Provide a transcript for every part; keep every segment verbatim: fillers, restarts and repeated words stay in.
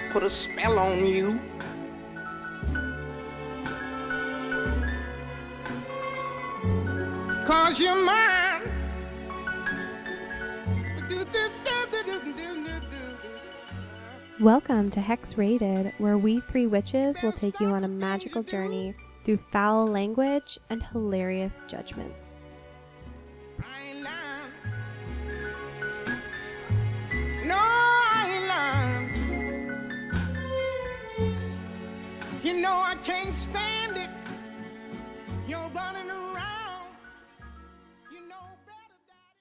put a spell on you. Cause you're mine. Welcome to Hex Rated, where we three witches will take you on a magical journey through foul language and hilarious judgments. I ain't lying. No, I ain't lying. You know I can't stand it. You're running around. You know better,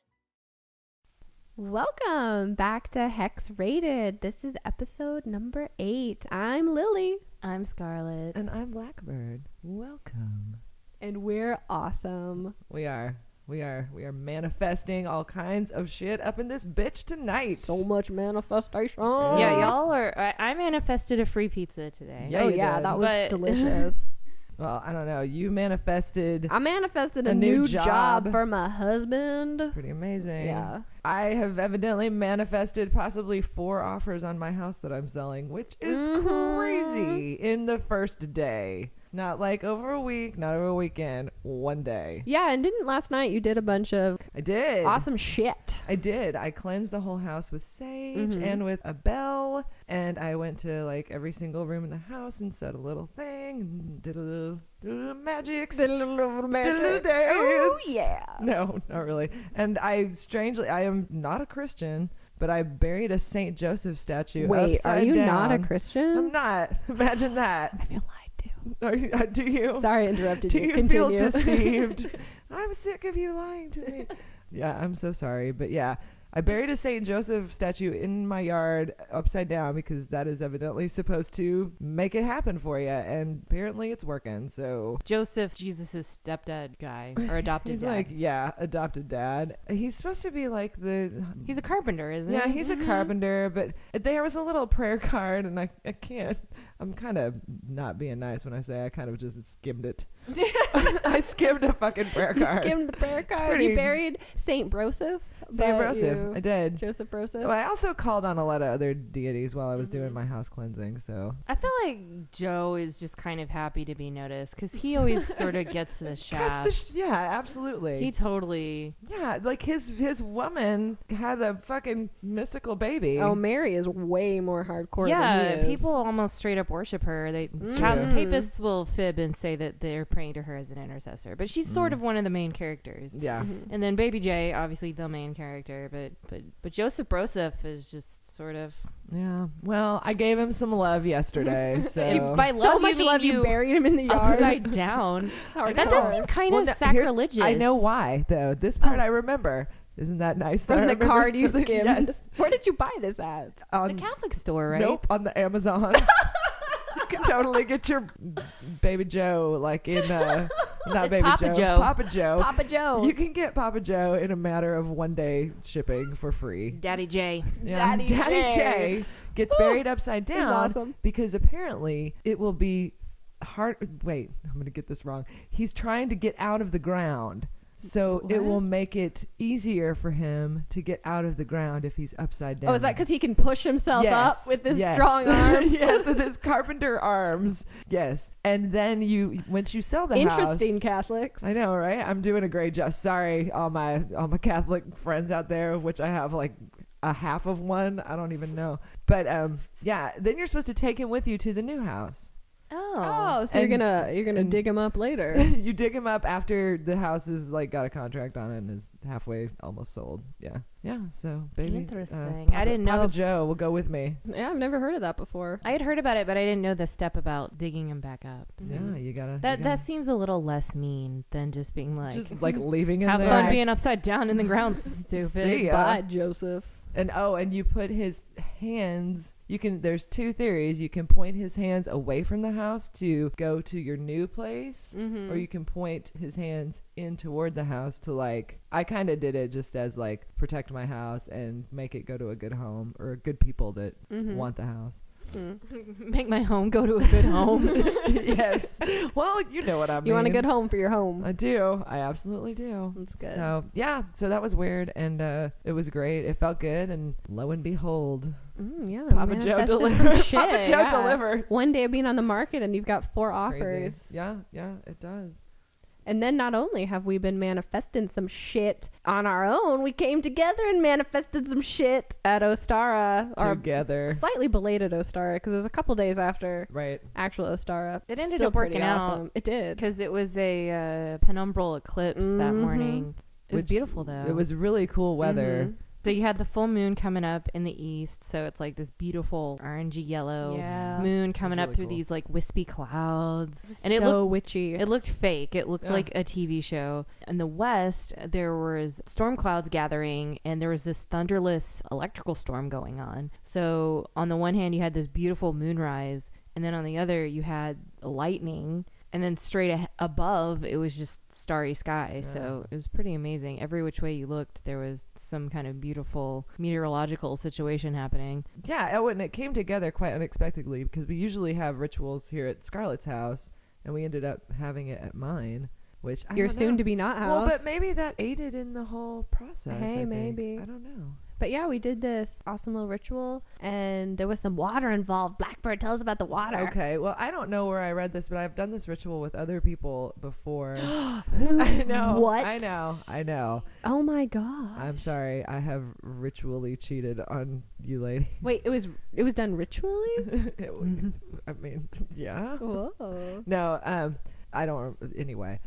Daddy. Welcome back to Hex Rated. This is episode number eight. I'm Lily. I'm Scarlett. And I'm Blackbird. Welcome. And we're awesome. We are. We are. We are manifesting all kinds of shit up in this bitch tonight. So much manifestation. Yeah, y'all are. I, I manifested a free pizza today. Yeah, oh, you yeah, did. that was But- delicious. Well, I don't know. You manifested I manifested a, A new new, job. job. for my husband. pretty amazing. Yeah. I have evidently manifested possibly four offers on my house that I'm selling, which is Mhm. crazy in the first day. Not like over a week, not over a weekend, one day. Yeah, and didn't last night you did a bunch of I did. awesome shit. I did. I cleansed the whole house with sage Mhm. and with a bell, and I went to like every single room in the house and said a little thing and did a little, did a little magics. Did a little, little magic. Did a little dance. Oh, yeah. No, not really. And I strangely, I am not a Christian, but I buried a Saint Joseph statue. Wait, are upside you down. not a Christian? I'm not. Imagine that. I feel lied to. Are you, uh, do you? Sorry, I interrupted Do you. you Continue. feel deceived? I'm sick of you lying to me. Yeah, I'm so sorry. But yeah, I buried a Saint Joseph statue in my yard upside down because that is evidently supposed to make it happen for you. And apparently it's working. So Joseph, Jesus' stepdad guy or adopted he's dad. like, yeah, adopted dad. He's supposed to be like the. He's a carpenter, isn't Yeah, he? he's Mhm. a carpenter, but there was a little prayer card, and I, I can't. I'm kind of not being nice when I say I kind of just skimmed it. I skimmed a fucking prayer You card. skimmed the prayer card. pretty- You buried Saint Broseph. Saint but Joseph. you- I did. Joseph Broseph. Well, I also called on a lot of other deities while I was doing Mhm. my house cleansing. So I feel like Joe is just kind of happy to be noticed because he always sort of gets the That's shaft. the sh- yeah, absolutely. He totally. yeah, like his his woman had a fucking mystical baby. Oh, Mary is way more hardcore Yeah, than he is. people almost straight up worship her. They It's Cal- true. papists will fib and say that they're praying to her as an intercessor, but she's sort Mm. of one of the main characters. yeah. Mhm. And then Baby J, obviously the main character, but but but Joseph Broseph is just sort of. Yeah. Well, I gave him some love yesterday. So And by So love, much you love mean you buried him in the yard. upside down. Hardcore. That does seem kind Well, of no, here- sacrilegious. I know why though. This part Oh. I remember. Isn't that nice? that From I the remember card you something- skimmed. Yes. Where did you buy this at? The On, Catholic store, right? Nope, on the Amazon. You can totally get your Baby Joe like in uh not It's Baby Papa Joe, Joe. Papa Joe. Papa Joe. You can get Papa Joe in a matter of one day shipping for free. Daddy J. Yeah. Daddy Daddy J. J gets Woo. buried upside That's down awesome. because apparently it will be hard. Wait, I'm going to get this wrong. He's trying to get out of the ground. So it will What? make it easier for him to get out of the ground if he's upside down. Oh, is that because he can push himself Yes, up with his yes. strong arms? Yes, with his carpenter arms. Yes. And then you, once you sell the Interesting house. Catholics. I know, right? I'm doing a great job. Sorry, all my all my Catholic friends out there, of which I have like a half of one. I don't even know. But um, yeah. Then you're supposed to take him with you to the new house. Oh. Oh, so And- you're gonna you're gonna and- dig him up later. You dig him up after the house is like got a contract on it and is halfway almost sold. Yeah, yeah. So baby, uh, Interesting. Papa, I didn't know Papa if- Joe will go with me. Yeah, I've never heard of that before. I had heard about it, but I didn't know the step about digging him back up. So Yeah, you gotta. you That gotta that seems a little less mean than just being like, just like leaving him have there. fun being upside down in the ground, stupid. See ya. Bye, Joseph. And oh, and you put his hands. You can. There's two theories. You can point his hands away from the house to go to your new place, Mm-hmm. or you can point his hands in toward the house to like. I kind of did it just as like protect my house and make it go to a good home or good people that Mhm. want the house. Make my home go to a good home. Yes. Well, you know what I mean. You want a good home for your home. I do. I absolutely do. That's good. So yeah, so that was weird, and uh, it was great. It felt good, and lo and behold, Mm, yeah, Papa Joe manifested some delivers. shit, Papa Joe yeah. delivers. One day of being on the market and you've got four Crazy. offers. Yeah, yeah, it does. And then not only have we been manifesting some shit on our own, we came together and manifested some shit at Ostara. Or Together. slightly belated Ostara, because it was a couple days after Right. actual Ostara. It ended Still up working pretty out. awesome. It did. Because it was a uh, penumbral eclipse that Mhm. morning. It was Which- beautiful, though. It was really cool weather. Mhm. So you had the full moon coming up in the east, so it's like this beautiful orangey yellow Yeah. moon coming up really through cool. these like wispy clouds. And And it it so looked witchy. It looked fake. It looked Yeah. like a T V show. In the west, there was storm clouds gathering, and there was this thunderless electrical storm going on. So on the one hand, you had this beautiful moonrise, and then on the other, you had lightning. And then straight a- above, it was just starry sky. So it was pretty amazing. Every which way you looked, there was some kind of beautiful meteorological situation happening. Yeah, oh, and it came together quite unexpectedly because we usually have rituals here at Scarlett's house, and we ended up having it at mine, which I Your don't soon know. to be not house. Well, but maybe that aided in the whole process. Hey, I think. maybe. I don't know. But yeah, we did this awesome little ritual, and there was some water involved. Blackbird, tell us about the water. Okay, well, I don't know where I read this, but I've done this ritual with other people before. I know. What? I know. I know. Oh my god. I'm sorry. I have ritually cheated on you, lady. Wait, it was it was done ritually? It w- I mean, yeah. Whoa. No, um, I don't. Anyway,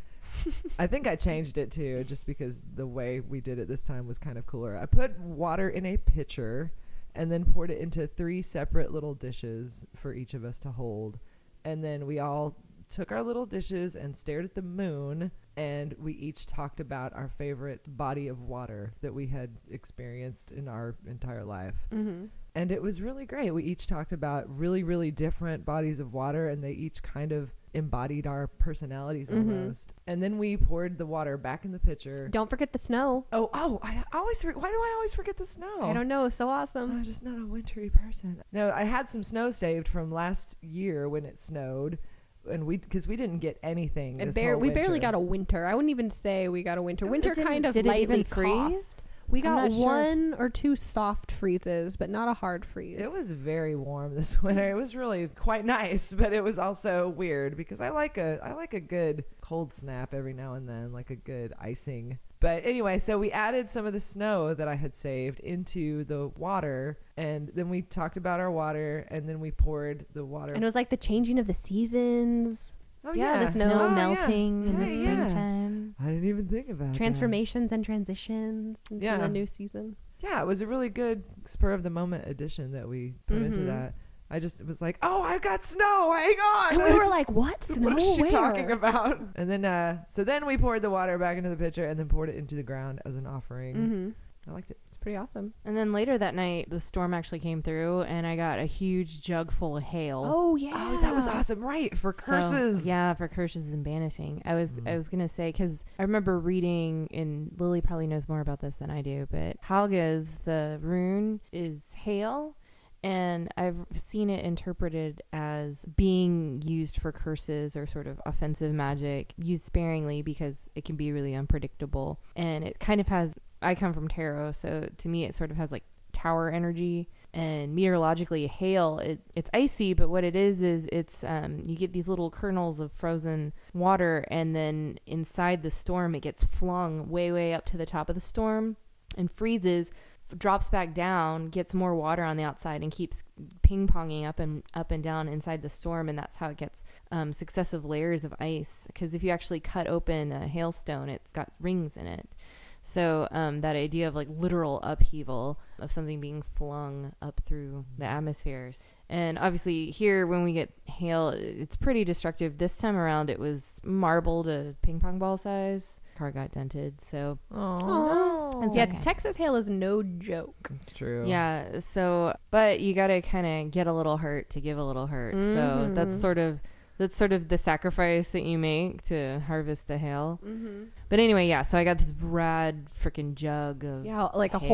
I think I changed it too, just because the way we did it this time was kind of cooler. I put water in a pitcher, and then poured it into three separate little dishes for each of us to hold, and then we all took our little dishes and stared at the moon, and we each talked about our favorite body of water that we had experienced in our entire life. Mm-hmm. And it was really great. We each talked about really, really different bodies of water, and they each kind of embodied our personalities Mhm. almost. And then we poured the water back in the pitcher. Don't forget the snow. Oh, oh, I always, for- why do I always forget the snow? I don't know. So awesome. I'm just not a wintry person. No, I had some snow saved from last year when it snowed, and we, because we didn't get anything. It this bar- whole we barely winter. got a winter. I wouldn't even say we got a winter. Winter Is it- kind of did it lightly even coughed. freeze? We I'm got not sure. one or two soft freezes, but not a hard freeze. It was very warm this winter. It was really quite nice, but it was also weird because I like a I like a good cold snap every now and then, like a good icing. But anyway, so we added some of the snow that I had saved into the water, and then we talked about our water, and then we poured the water. and it was like the changing of the seasons, oh yeah, the the snow snow. Oh, yeah. melting in the Yeah, yeah. springtime. I didn't even think about that. transformations and transitions into Yeah. the new season. Yeah, it was a really good spur of the moment addition that we put into Mhm. that. I just was like, oh, I got snow. Hang on. And we were like, what? Snow? What is she Where? talking about? And then, uh, so then we poured the water back into the pitcher and then poured it into the ground as an offering. Mm-hmm. I liked it. It's pretty awesome. And then later that night, the storm actually came through, and I got a huge jug full of hail. Oh, yeah. Oh, that was awesome. Right. For So, curses. yeah, for curses and banishing. I was Mm. I was gonna say, because I remember reading, and Lily probably knows more about this than I do, but Halgaz, the rune, is hail, and I've seen it interpreted as being used for curses or sort of offensive magic, used sparingly because it can be really unpredictable, and it kind of has. I come from tarot, so to me it sort of has like tower energy. And meteorologically, hail, it, it's icy, but what it is is it's um, you get these little kernels of frozen water, and then inside the storm it gets flung way way up to the top of the storm and freezes, f- drops back down, gets more water on the outside, and keeps ping ponging up and up and down inside the storm. And that's how it gets um, successive layers of ice, because if you actually cut open a hailstone, it's got rings in it. So um, that idea of like literal upheaval of something being flung up through the atmospheres. And obviously here when we get hail, it's pretty destructive. This time around it was marble to ping pong ball size. Car got dented. So Oh, Aw. no. Yeah, okay. Texas hail is no joke. It's true. yeah, so but you got to kind of get a little hurt to give a little hurt. So Mhm. that's sort of that's sort of the sacrifice that you make to harvest the hail. Mm-hmm. But anyway, yeah, so I got this rad freaking jug of Yeah, like a hail. whole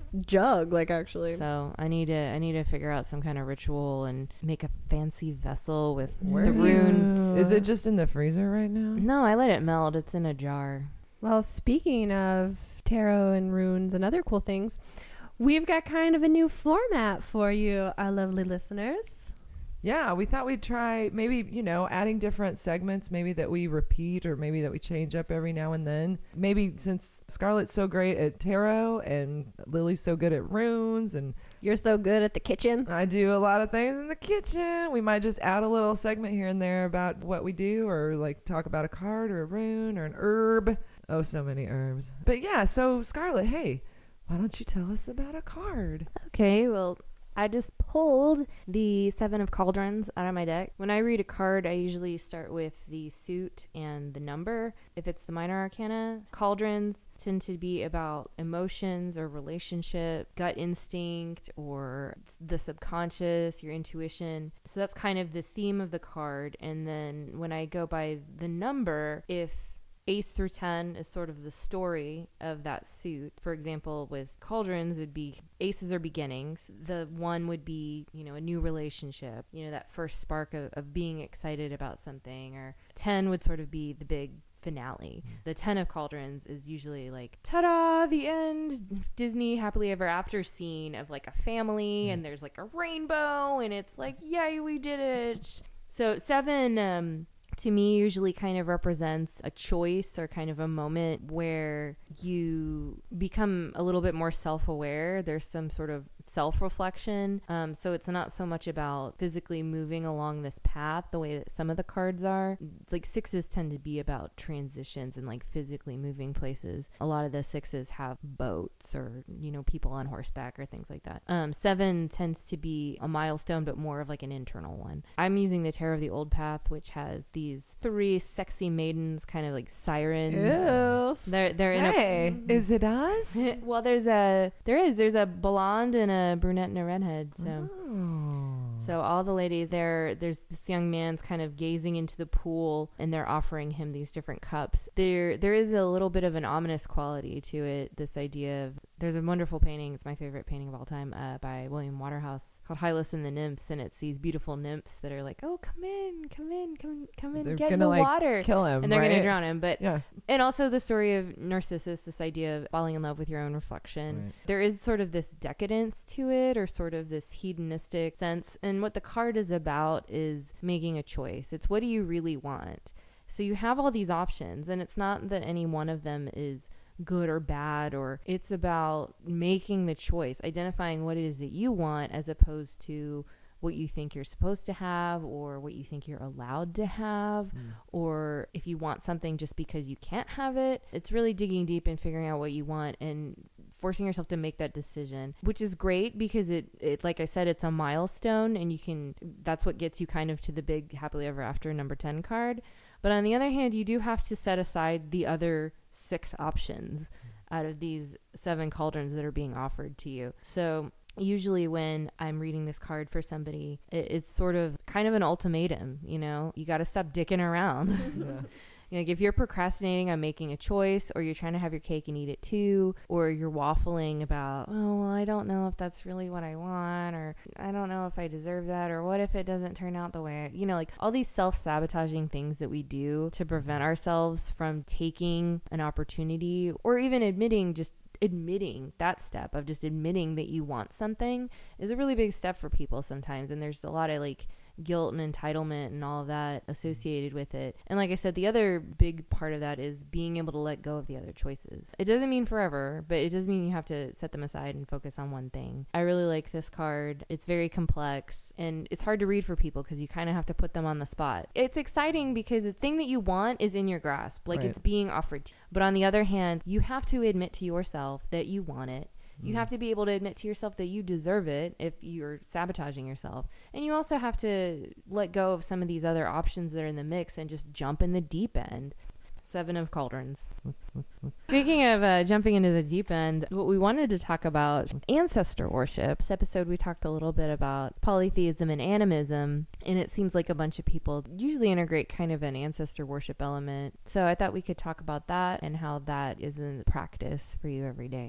jug, like actually. So I need to I need to figure out some kind of ritual and make a fancy vessel with Where the are you- rune. Is it just in the freezer right now? No, I let it melt. It's in a jar. Well, speaking of tarot and runes and other cool things, we've got kind of a new format for you, our lovely listeners. Yeah, we thought we'd try maybe, you know, adding different segments, maybe that we repeat or maybe that we change up every now and then. Maybe since Scarlett's so great at tarot and Lily's so good at runes and You're so good at the kitchen. I do a lot of things in the kitchen, we might just add a little segment here and there about what we do or like talk about a card or a rune or an herb. Oh, so many herbs. But yeah, so Scarlett, hey, why don't you tell us about a card? Okay, well, I just pulled the Seven of Cauldrons out of my deck. When I read a card, I usually start with the suit and the number. If it's the minor arcana, cauldrons tend to be about emotions or relationship, gut instinct, or the subconscious, your intuition. So that's kind of the theme of the card. And then when I go by the number, if Ace through ten is sort of the story of that suit. For example, with cauldrons, it'd be aces are beginnings. The one would be, you know, a new relationship, you know, that first spark of, of being excited about something. Or ten would sort of be the big finale. The ten of cauldrons is usually like, ta-da, the end, Disney happily ever after scene of like a family and there's like a rainbow and it's like, yay, we did it. So seven, um, to me, usually kind of represents a choice or kind of a moment where you become a little bit more self-aware. There's some sort of self-reflection. Um, so it's not so much about physically moving along this path the way that some of the cards are. Like sixes tend to be about transitions and like physically moving places. A lot of the sixes have boats or, you know, people on horseback or things like that. Um, seven tends to be a milestone, but more of like an internal one. I'm using the Tarot of the Old Path, which has these three sexy maidens, kind of like sirens. Ew. They're they're in Hey, is it us? a well. There's a there is there's a blonde and a brunette and a redhead. So Oh. so all the ladies there. There's this young man's kind of gazing into the pool, and they're offering him these different cups. There there is a little bit of an ominous quality to it. This idea of there's a wonderful painting. It's my favorite painting of all time uh, by William Waterhouse called Hylas and the Nymphs, and it's these beautiful nymphs that are like, oh, come in, come in, come come in, They're get in gonna, the like, water. Kill him, And they're right? going to drown him. But Yeah. and also the story of Narcissus, this idea of falling in love with your own reflection. Right. There is sort of this decadence to it, or sort of this hedonistic sense. And what the card is about is making a choice. It's what do you really want? So you have all these options, and it's not that any one of them is good or bad, or it's about making the choice, identifying what it is that you want as opposed to what you think you're supposed to have or what you think you're allowed to have, Mm. or if you want something just because you can't have it. It's really digging deep and figuring out what you want and forcing yourself to make that decision, which is great because it, it like I said, it's a milestone, and you can that's what gets you kind of to the big happily ever after number ten card. But on the other hand, you do have to set aside the other six options out of these seven cauldrons that are being offered to you. So usually when I'm reading this card for somebody, it, it's sort of kind of an ultimatum, you know, you got to stop dicking around. Yeah. Like if you're procrastinating on making a choice, or you're trying to have your cake and eat it too, or you're waffling about, oh, well, I don't know if that's really what I want, or I don't know if I deserve that, or what if it doesn't turn out the way, I, you know, like all these self-sabotaging things that we do to prevent ourselves from taking an opportunity, or even admitting just admitting that step of just admitting that you want something is a really big step for people sometimes. And there's a lot of like guilt and entitlement and all of that associated with it. And like I said, the other big part of that is being able to let go of the other choices. It doesn't mean forever, but it does mean you have to set them aside and focus on one thing. I really like this card. It's very complex and it's hard to read for people because you kind of have to put them on the spot. It's exciting because the thing that you want is in your grasp, like Right. it's being offered to you. But on the other hand, you have to admit to yourself that you want it. You have to be able to admit to yourself that you deserve it if you're sabotaging yourself. And you also have to let go of some of these other options that are in the mix and just jump in the deep end. Seven of Cauldrons. Speaking of uh, jumping into the deep end, what we wanted to talk about ancestor worship. This episode we talked a little bit about polytheism and animism, and it seems like a bunch of people usually integrate kind of an ancestor worship element. So I thought we could talk about that and how that is in practice for you every day.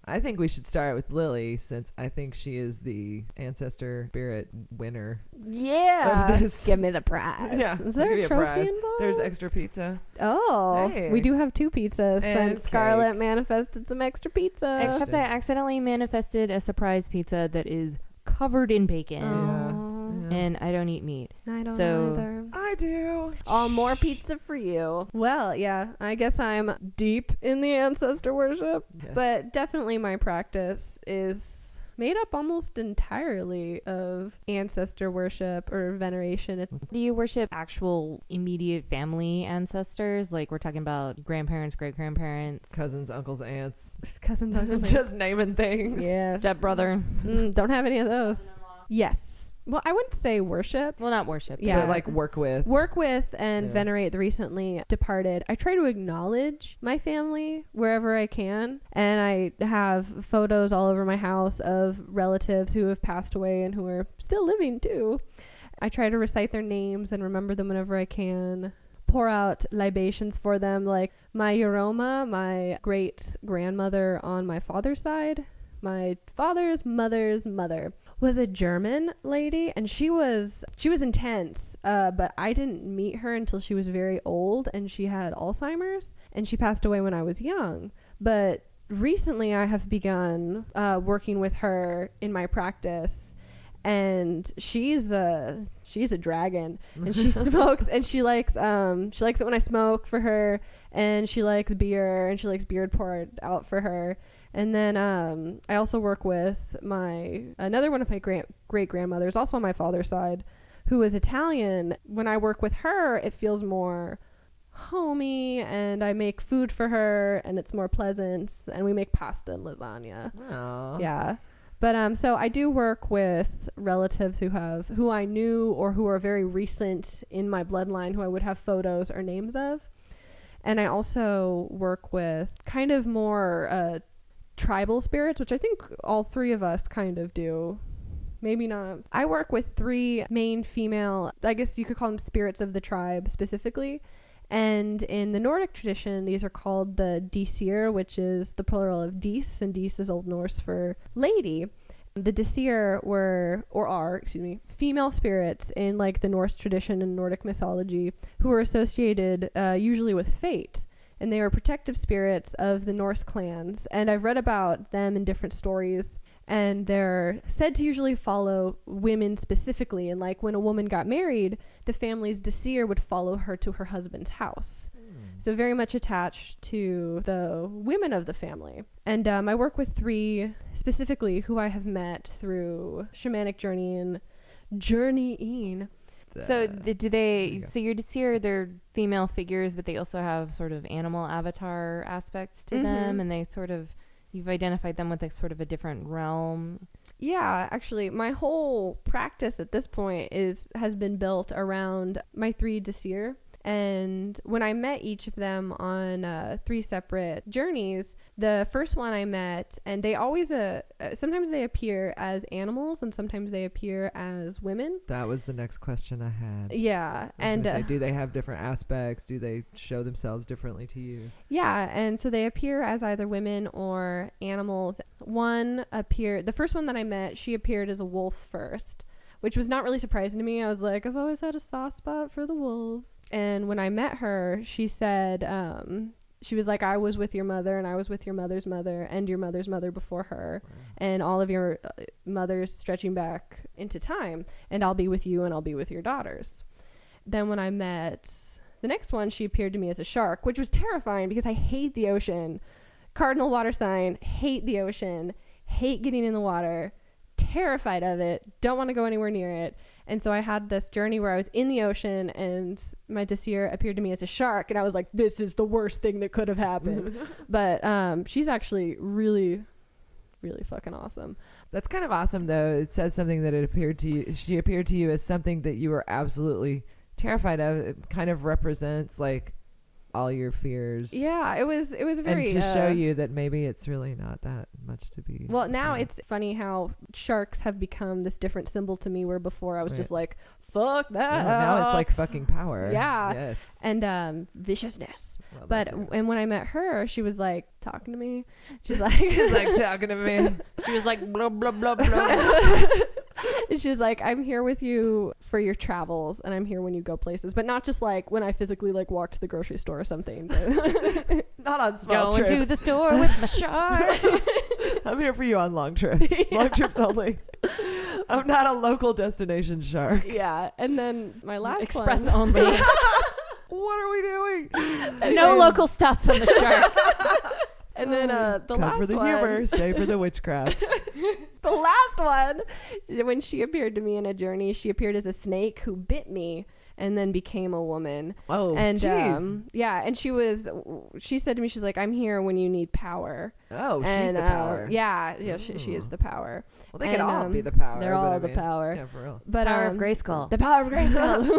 I think we should start with Lily, since I think she is the ancestor spirit winner Yeah. of this. Give me the prize. Yeah, Is I'll there give a you a trophy prize. involved? There's extra pizza. Oh, Hey. we do have two pizzas And since Scarlett cake. manifested some extra pizza. Except I accidentally manifested a surprise pizza that is covered in bacon. Oh, Yeah. And I don't eat meat. I don't So- either. I do. All more pizza for you. Well, yeah, I guess I'm deep in the ancestor worship, Yeah. but definitely my practice is made up almost entirely of ancestor worship or veneration. It's Do you worship actual immediate family ancestors? Like we're talking about grandparents, great grandparents, Cousins, uncles, aunts. cousins, uncles, Just naming things. yeah. stepbrother. Mm, don't have any of those. Yes. Well, I wouldn't say worship. Well, not worship. Yeah. But like work with. Work with and Yeah. venerate the recently departed. I try to acknowledge my family wherever I can, and I have photos all over my house of relatives who have passed away and who are still living too. I try to recite their names and remember them whenever I can. Pour out libations for them, like my Yoroma, my great grandmother on my father's side. My father's mother's mother was a German lady, and she was she was intense, uh, but I didn't meet her until she was very old, and she had Alzheimer's, and she passed away when I was young. But recently I have begun uh, working with her in my practice, and she's a she's a dragon, and she smokes, and she likes um she likes it when I smoke for her, and she likes beer, and she likes beer poured out for her. And then um, I also work with my another one of my grand, great grandmothers, also on my father's side, who is Italian. When I work with her, it feels more homey, and I make food for her, and it's more pleasant. And we make pasta and lasagna. Aw. Yeah. But um, so I do work with relatives who have who I knew or who are very recent in my bloodline, who I would have photos or names of. And I also work with kind of more uh, tribal spirits, which I think all three of us kind of do. Maybe not. I work with three main female, I guess you could call them spirits of the tribe specifically. And in the Nordic tradition, these are called the Disir, which is the plural of Dis, and Dis is Old Norse for lady. The Disir were, or are, excuse me, female spirits in like the Norse tradition and Nordic mythology who are associated uh, usually with fate. And they are protective spirits of the Norse clans. And I've read about them in different stories. And they're said to usually follow women specifically. And like when a woman got married, the family's Disir would follow her to her husband's house. So very much attached to the women of the family. And um, I work with three specifically who I have met through shamanic journeying. Journeying. So The- th- do There they? you go. So you're Disir, they're female figures, but they also have sort of animal avatar aspects to them, Mhm. and they sort of you've identified them with a sort of a different realm. Yeah, actually, my whole practice at this point is has been built around my three Disir. And when I met each of them on uh, three separate journeys, the first one I met, and they always, uh, uh, sometimes they appear as animals and sometimes they appear as women. That was the next question I had. Yeah, I was and gonna uh, say, do they have different aspects? Do they show themselves differently to you? yeah, and so they appear as either women or animals. One appeared, the first one that I met, she appeared as a wolf first, which was not really surprising to me. I was like, I've always had a soft spot for the wolves. And when I met her, she said, um, she was like, I was with your mother, and I was with your mother's mother, and your mother's mother before her, and all of your uh, mothers stretching back into time, and I'll be with you, and I'll be with your daughters. Then when I met the next one, she appeared to me as a shark, which was terrifying because I hate the ocean. Cardinal water sign, hate the ocean, hate getting in the water, terrified of it, don't want to go anywhere near it. And so I had this journey where I was in the ocean and my Disir appeared to me as a shark, and I was like, this is the worst thing that could have happened. But um, she's actually really, really fucking awesome. That's kind of awesome, though. It says something that it appeared to you. She appeared to you as something that you were absolutely terrified of. It kind of represents like all your fears. Yeah, it was it was very and to show uh, you that maybe it's really not that much to be. Well, now afraid of. it's funny how sharks have become this different symbol to me, where before I was Right. just like, fuck that. No, now it's like fucking power. Yeah. Yes. And um, viciousness. Well, But that too. and when I met her, she was like talking to me. She's like, she's like talking to me. She was like, blah, blah, blah, blah. she was like, I'm here with you for your travels, and I'm here when you go places, but not just like when I physically like walk to the grocery store or something. But Not on small Going trips. to the store with my shark. I'm here for you on long trips. Long trips only. I'm not a local destination shark. yeah, and then my last Express one. only. What are we doing? No Anyways. local stops on the shark. And then uh, the Come last for the one. humor, stay for the witchcraft. The last one, when she appeared to me in a journey, she appeared as a snake who bit me and then became a woman. Oh, and jeez. um, yeah, and she was, she said to me, she's like, I'm here when you need power. Oh, she's and, the uh, power. yeah, yeah, she, she is Ooh. the power. Well, they can and, all be um, the power. they're but all I the mean, power. Yeah, for real. But Power um, of Grayskull. the power of Grayskull.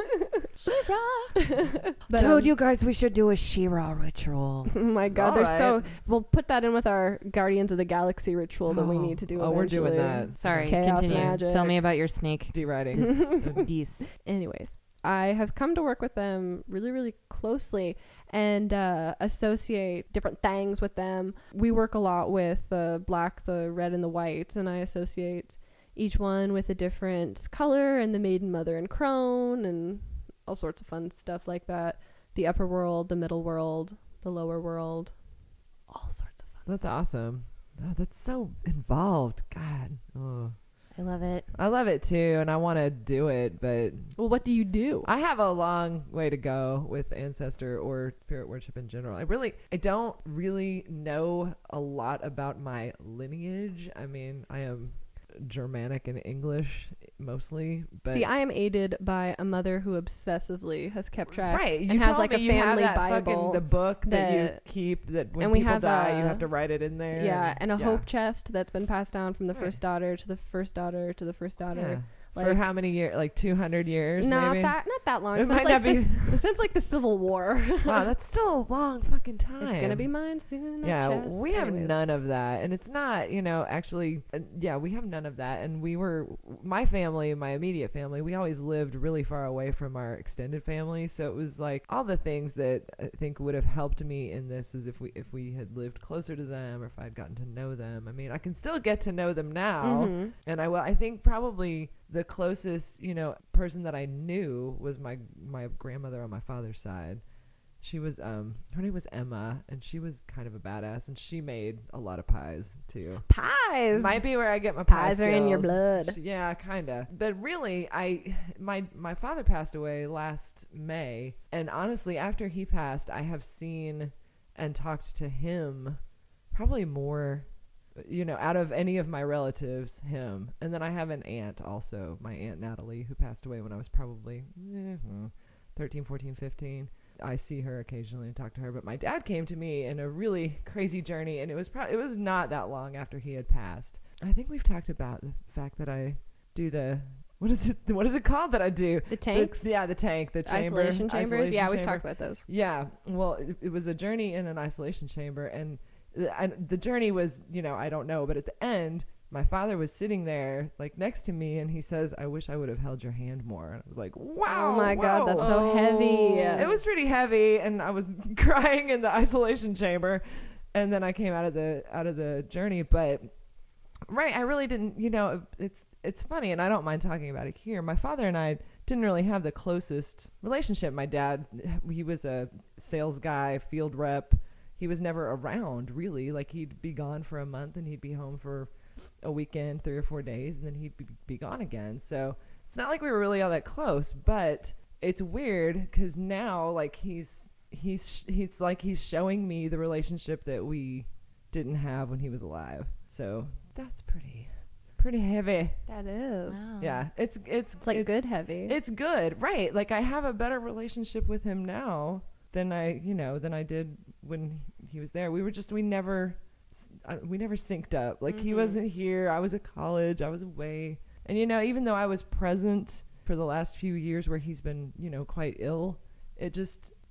But, Dude, um, you guys, we should do a She-Ra ritual. oh my God, All there's so. right. We'll put that in with our Guardians of the Galaxy ritual that we Oh, need to do. oh, we're doing eventually. that. Sorry, Chaos continue. magic. Tell me about your snake. De-writing. Dees. Anyways, I have come to work with them really, really closely and uh, associate different things with them. We work a lot with the black, the red, and the white, and I associate each one with a different color, and the maiden, mother, and crone, and all sorts of fun stuff like that. The upper world, the middle world, the lower world, all sorts of fun. That's awesome. Oh, that's so involved. God. Oh. I love it. I love it too, and I want to do it, but Well, what do you do? I have a long way to go with ancestor or spirit worship in general. I really, I don't really know a lot about my lineage. I mean, I am Germanic and English mostly, but See, I am aided by a mother who obsessively has kept track right, you and has told like me a you have family that Bible. fucking the book that, you that- keep that when and we people have die, you a- have to write it in there. Yeah, and a yeah. hope chest that's been passed down from the Right. first daughter to the first daughter to the first daughter. Yeah. For Like- how many years? Like two hundred years, Not maybe. that, not that long. It Since might like not be- this, since like the Civil War. Wow, that's still a long fucking time. It's gonna be mine soon. In that Yeah, chest. we have Anyways. none of that, and it's not, you know, actually, uh, yeah, we have none of that, and we were, my family, my immediate family, we always lived really far away from our extended family, so it was like all the things that I think would have helped me in this is if we if we had lived closer to them, or if I'd gotten to know them. I mean, I can still get to know them now, Mhm. and I will. I think probably the closest, you know, person that I knew was my my grandmother on my father's side. She was um her name was Emma, and she was kind of a badass, and she made a lot of pies too. Pies. Might be where I get my pie Pies are in your skills. blood. She- yeah, kinda. But really, I my my father passed away last May, and honestly, after he passed, I have seen and talked to him probably more, you know, out of any of my relatives, him. And then I have an aunt also, my Aunt Natalie, who passed away when I was probably eh, hmm, thirteen, fourteen, fifteen. I see her occasionally and talk to her, but my dad came to me in a really crazy journey, and it was pro- it was not that long after he had passed. I think we've talked about the fact that I do the what is it what is it called that I do The tanks. The- yeah, the tank, the chamber, Isolation chambers. isolation Yeah, we've chamber. talked about those. Yeah, well, it, it was a journey in an isolation chamber, and the, and the journey was, you know, I don't know, but at the end, my father was sitting there, like, next to me, and he says, "I wish I would have held your hand more." And I was like, "Wow, Oh my God, that's whoa." so heavy. It was pretty heavy, and I was crying in the isolation chamber, and then I came out of the out of the journey, but. Right, I really didn't, you know, it's it's funny, and I don't mind talking about it here. My father and I didn't really have the closest relationship. My dad, he was a sales guy, field rep. He was never around, really. Like, he'd be gone for a month, and he'd be home for a weekend, three or four days, and then he'd be, be gone again. So it's not like we were really all that close, but it's weird because now, like, he's he's he's like he's showing me the relationship that we didn't have when he was alive. So that's pretty pretty heavy. That is. Yeah, it's it's It's like good heavy. It's good, right? Like, I have a better relationship with him now than I, you know, than I did when he was there. We were just we never uh, we never synced up. Like, he Mhm. wasn't here. I was at college. I was away. And, you know, even though I was present for the last few years where he's been, you know, quite ill, it just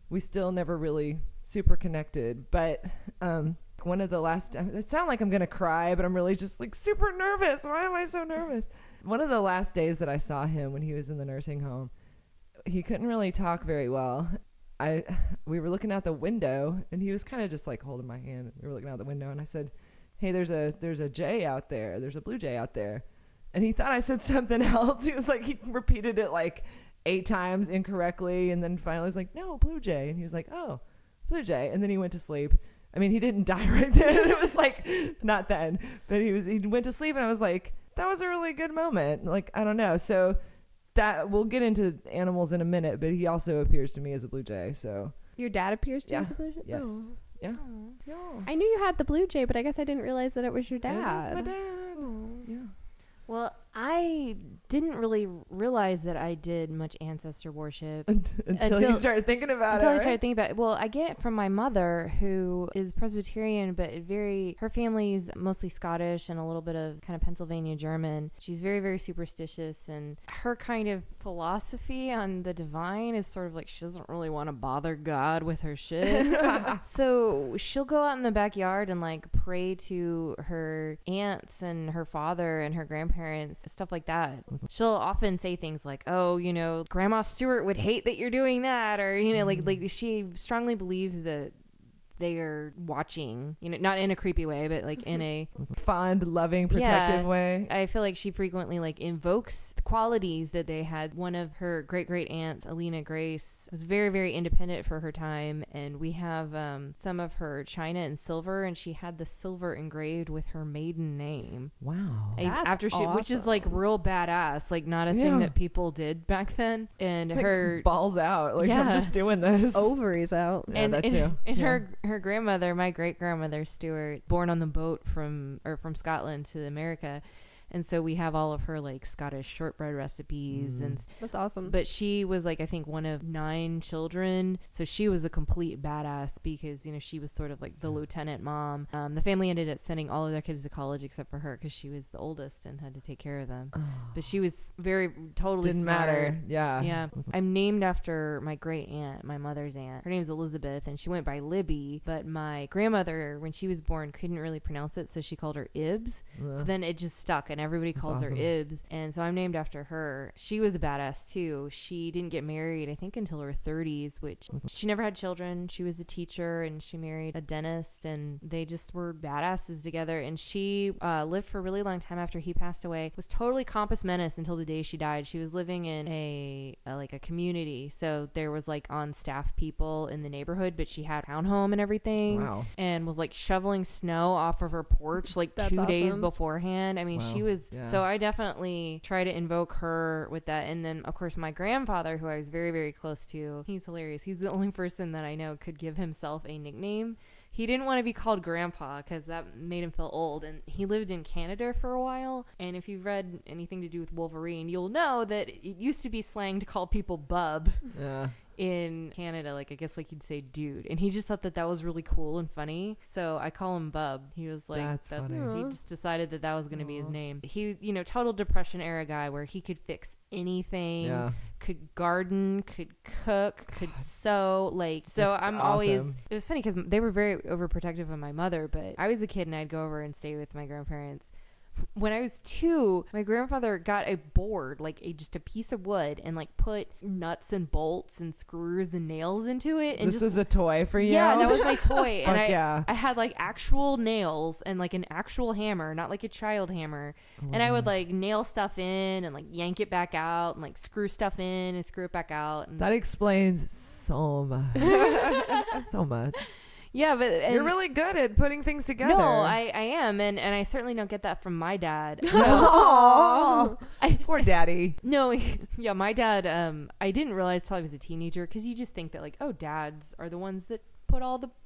we still never really super connected. But um, one of the last, it sounds like I'm going to cry, but I'm really just like super nervous. Why am I so nervous? One of the last days that I saw him when he was in the nursing home, he couldn't really talk very well. I we were looking out the window, and he was kind of just like holding my hand. We were looking out the window, and I said, "Hey, there's a there's a jay out there. There's a blue jay out there." And he thought I said something else. He was like, he repeated it like eight times incorrectly, and then finally was like, "No, blue jay." And he was like, "Oh, blue jay." And then he went to sleep. I mean, he didn't die right then. It was like not then, but he was he went to sleep, and I was like, that was a really good moment. Like, I don't know. So that we'll get into animals in a minute, but he also appears to me as a blue jay. So Your dad appears to yeah, as a blue jay? yes, Oh. yeah. Oh. yeah. I knew you had the blue jay, but I guess I didn't realize that it was your That dad. is my dad. Oh. Yeah. Well, I didn't really realize that I did much ancestor worship until, Until- you started thinking about until it. I right? started thinking about it. Well, I get it from my mother, who is Presbyterian, but very, her family's mostly Scottish and a little bit of kind of Pennsylvania German. She's very, very superstitious, and her kind of philosophy on the divine is sort of like she doesn't really want to bother God with her shit. So she'll go out in the backyard and like pray to her aunts and her father and her grandparents, stuff like that. She'll often say things like, "Oh, you know, Grandma Stewart would hate that you're doing that," or you know, like like she strongly believes that they are watching, you know, not in a creepy way, but like in a Fond, loving, protective Yeah. way. I feel like she frequently like invokes qualities that they had. One of her great great aunts, Alina Grace, was very very independent for her time, and we have um, some of her china and silver, and she had the silver engraved with her maiden name. Wow. I- That's after she, which is like awesome. real badass, like not a Yeah. thing that people did back then. And It's like her balls out. Like, I'm Yeah. just doing this. Ovaries out. Yeah, and, that and, too. and Yeah. her her grandmother, my great grandmother Stuart, born on the boat from or from Scotland to America, and so we have all of her like Scottish shortbread recipes Mm. and. That's awesome. But she was like I think one of nine children, so she was a complete badass because you know she was sort of like the lieutenant mom. Um, the family ended up sending all of their kids to college except for her because she was the oldest and had to take care of them. Oh. But she was very totally Didn't smart. matter. Yeah. Yeah. I'm named after my great aunt, my mother's aunt. Her name's Elizabeth, and she went by Libby. But my grandmother, when she was born, couldn't really pronounce it, so she called her Ibs. Ugh. So then it just stuck, and everybody That's calls awesome. her Ibs. And so I'm named after her. She was a badass, too. She didn't get married, I think, until her thirties, which she never had children. She was a teacher, and she married a dentist, and they just were badasses together. And she uh, lived for a really long time after he passed away. Was totally compos mentis until the day she died. She was living in a, a like a community, so there was like on staff people in the neighborhood, but she had a townhome and everything. Wow. And was like shoveling snow off of her porch like That's two days awesome. beforehand. I mean, Wow. she was Yeah. so I definitely try to invoke her with that. And then of course my grandfather, who I was very very close to, he's hilarious. He's the only person that I know could give himself a nickname. He didn't want to be called Grandpa because that made him feel old, and he lived in Canada for a while. And if you've read anything to do with Wolverine, you'll know that it used to be slang to call people bub Yeah. in Canada. Like, I guess like you'd say dude, and he just thought that that was really cool and funny, so I call him Bub. He was like, That's funny. he Aw. just decided that that was going to be his Aw. name. He, you know, total depression era guy where he could fix anything, Yeah. could garden, could cook, could sew. Like, so That's I'm always, awesome. it was funny because they were very overprotective of my mother, but I was a kid and I'd go over and stay with my grandparents. When I was two, my grandfather got a board, like a just a piece of wood, and like put nuts and bolts and screws and nails into it. And This just, was a toy for you? yeah, that was my toy. and Fuck I, yeah. I had like actual nails and like an actual hammer, not like a child hammer. And I would like nail stuff in and like yank it back out and like screw stuff in and screw it back out. And That explains so much. so much. yeah, but and, You're really good at putting things together. no, I, I am, and, and I certainly don't get that from my dad. Aw. I, Poor daddy. No, yeah, my dad, um, I didn't realize till I was a teenager, because you just think that, like, oh, dads are the ones that put all the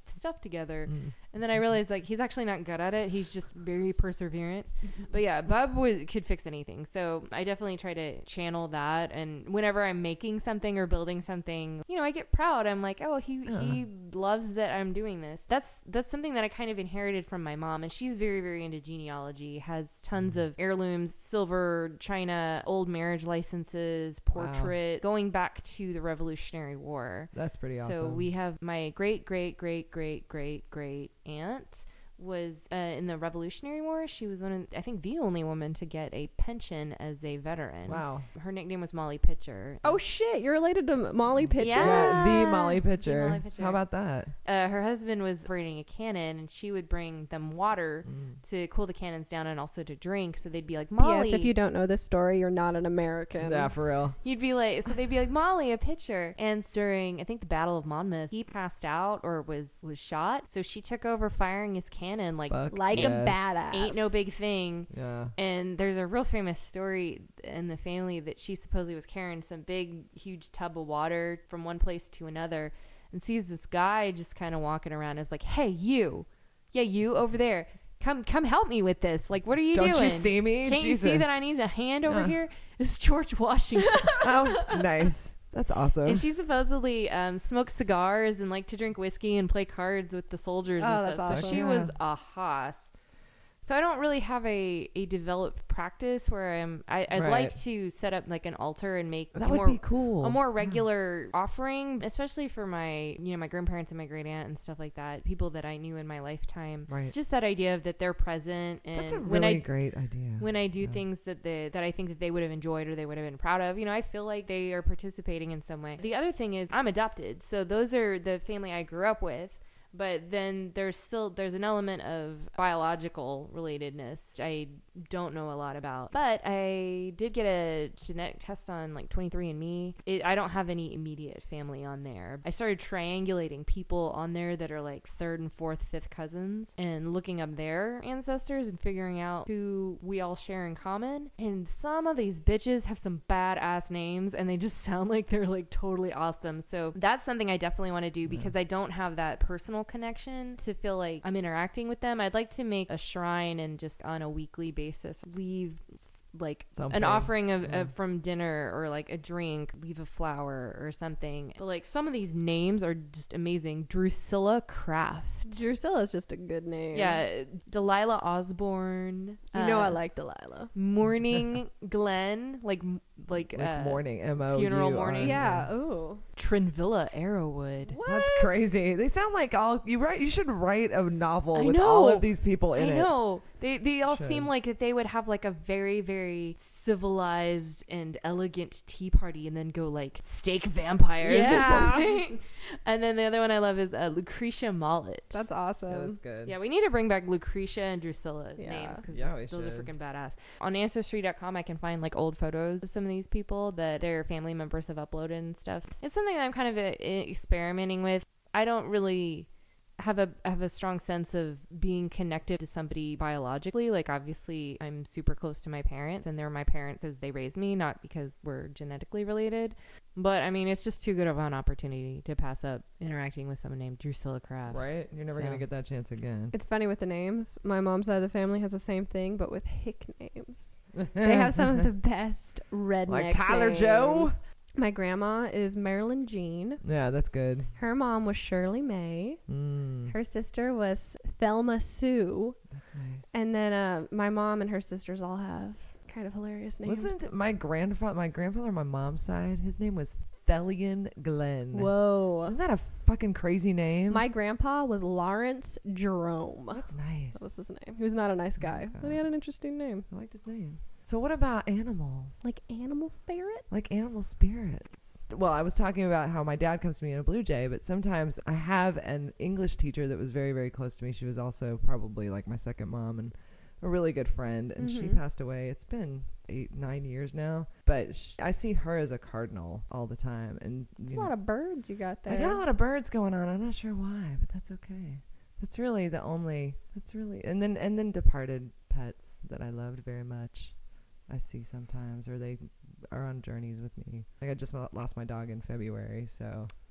stuff together. Mm. And then I realized like he's actually not good at it. He's just very perseverant. But yeah, Bub was, could fix anything. So I definitely try to channel that. And whenever I'm making something or building something, you know, I get proud. I'm like, oh, he Yeah. he loves that I'm doing this. That's that's something that I kind of inherited from my mom. And she's very, very into genealogy, has tons of heirlooms, silver, china, old marriage licenses, portrait, going back to the Revolutionary War. That's pretty awesome. So we have my great, great, great, great, great, great aunt was uh, in the Revolutionary War. She was one of, I think, the only woman to get a pension as a veteran. Wow. Her nickname was Molly Pitcher. Oh shit, you're related to M- Molly Pitcher? Yeah. Yeah, the Molly Pitcher. The Molly Pitcher. How about that? Uh, her husband was operating a cannon, and she would bring them water Mm. to cool the cannons down and also to drink. So they'd be like, P Molly. S. If you don't know this story, you're not an American. Yeah, for real. You'd be like, so they'd be like, Molly, a pitcher. And during, I think, the Battle of Monmouth, he passed out or was was shot. So she took over firing his cannon, like, Fuck Like yes. a badass. ain't no big thing. Yeah. And there's a real famous story in the family that she supposedly was carrying some big, huge tub of water from one place to another and sees this guy just kind of walking around. It's like, hey, you. Yeah, you over there. Come come help me with this. Like, what are you Don't doing? you see me? Can't Jesus. you see that I need a hand over Yeah. here? It's George Washington. Oh, nice. That's awesome. And she supposedly um, smoked cigars and liked to drink whiskey and play cards with the soldiers Oh, and that's stuff. So awesome. she Yeah. was a hoss. So I don't really have a, a developed practice where I'm. I, I'd Right. like to set up like an altar and make that a would more be cool. a more regular offering, especially for my you know my grandparents and my great aunt and stuff like that. People that I knew in my lifetime. Right. Just that idea of that they're present and That's a when really I great idea. when I do Yeah. things that they that I think that they would have enjoyed or they would have been proud of, you know, I feel like they are participating in some way. The other thing is I'm adopted, so those are the family I grew up with. But then there's still there's an element of biological relatedness I don't know a lot about. But I did get a genetic test on like twenty-three and me. It, I don't have any immediate family on there. I started triangulating people on there that are like third and fourth, fifth cousins and looking up their ancestors and figuring out who we all share in common. And some of these bitches have some badass names and they just sound like they're like totally awesome. So that's something I definitely want to do because I don't have that personal connection to feel like I'm interacting with them. I'd like to make a shrine and just on a weekly basis leave like Something. an offering of, Yeah. of from dinner or like a drink, leave a flower or something. But like some of these names are just amazing. Drusilla Kraft. Drusilla is just a good name. Yeah, Delilah Osborne. You know uh, I like Delilah. Morning Glen, like like, like uh, morning, M O U R. funeral mourning. Yeah. Ooh. Trinvilla Arrowwood. That's crazy. They sound like all you write. You should write a novel I with know. all of these people in I it. know. They they all Should. seem like that they would have like a very very civilized and elegant tea party and then go like steak vampires or Yeah. something. And then the other one I love is uh, Lucretia Mollett. That's Yeah, awesome. that's good. Yeah, we need to bring back Lucretia and Drusilla's Yeah. names because Yeah, we those are should. freaking badass. On ancestry dot com, I can find like old photos of some of these people that their family members have uploaded and stuff. It's something that I'm kind of uh, experimenting with. I don't really have a have a strong sense of being connected to somebody biologically. Like obviously I'm super close to my parents and they're my parents as they raised me, not because we're genetically related. But I mean, it's just too good of an opportunity to pass up interacting with someone named Drusilla Kraft. Right? You're never So- gonna get that chance again. It's funny with the names. My mom's side of the family has the same thing, but with hick names. They have some of the best redneck Like Tyler names. Joe? My grandma is Marilyn Jean. Yeah, that's good. Her mom was Shirley Mae. Mm, Her sister was Thelma Sue. that's nice. And then uh, my mom and her sisters all have kind of hilarious names. Listen to my grandfather. My grandfather on my mom's side. His name was Thelian Glenn. Whoa. Isn't that a fucking crazy name? My grandpa was Lawrence Jerome. That's nice. That was his name. He was not a nice guy, but he had an interesting name. I liked his name. So what about animals? Like animal spirits? Like animal spirits. Well, I was talking about how my dad comes to me in a blue jay, but sometimes I have an English teacher that was very, very close to me. She was also probably like my second mom and a really good friend, and she Mhm. passed away. It's been eight, nine years now, but sh- I see her as a cardinal all the time. And It's you a lot know, of birds you got there. I got a lot of birds going on. I'm not sure why, but that's okay. That's really the only. That's really and then and then departed pets that I loved very much. I see sometimes, or they are on journeys with me. Like I just lo- lost my dog in February, so